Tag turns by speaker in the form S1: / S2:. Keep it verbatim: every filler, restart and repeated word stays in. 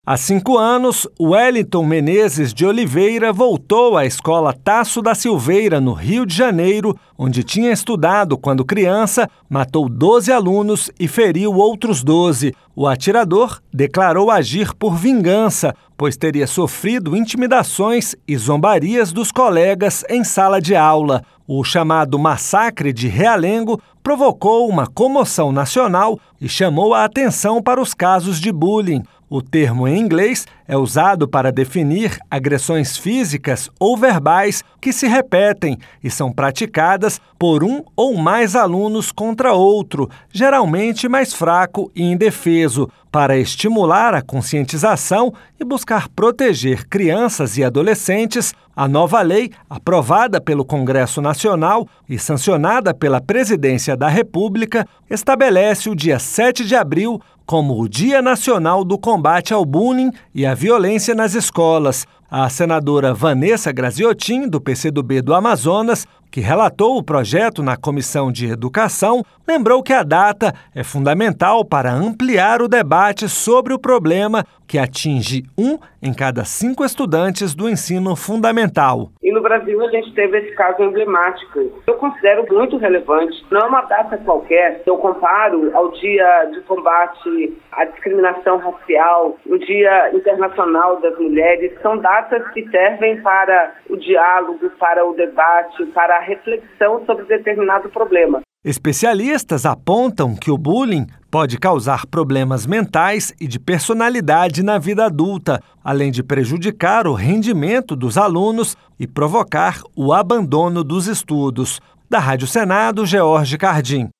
S1: Há cinco anos, Wellington Menezes de Oliveira voltou à escola Tasso da Silveira, no Rio de Janeiro, onde tinha estudado quando criança, matou doze alunos e feriu outros doze. O atirador declarou agir por vingança, pois teria sofrido intimidações e zombarias dos colegas em sala de aula. O chamado Massacre de Realengo provocou uma comoção nacional e chamou a atenção para os casos de bullying. O termo em inglês é usado para definir agressões físicas ou verbais que se repetem e são praticadas por um ou mais alunos contra outro, geralmente mais fraco e indefeso, para estimular a conscientização e buscar proteger crianças e adolescentes. A nova lei, aprovada pelo Congresso Nacional e sancionada pela Presidência da República, estabelece o dia sete de abril como o Dia Nacional do Combate ao Bullying e à Violência nas Escolas. A senadora Vanessa Graziotin, do P C do B do Amazonas, que relatou o projeto na Comissão de Educação, lembrou que a data é fundamental para ampliar o debate sobre o problema que atinge um em cada cinco estudantes do ensino fundamental.
S2: E no Brasil a gente teve esse caso emblemático. Eu considero muito relevante. Não é uma data qualquer. Eu comparo ao Dia de Combate à Discriminação Racial, o Dia Internacional das Mulheres. São datas que servem para o diálogo, para o debate, para a reflexão sobre determinado problema.
S1: Especialistas apontam que o bullying pode causar problemas mentais e de personalidade na vida adulta, além de prejudicar o rendimento dos alunos e provocar o abandono dos estudos. Da Rádio Senado, George Cardim.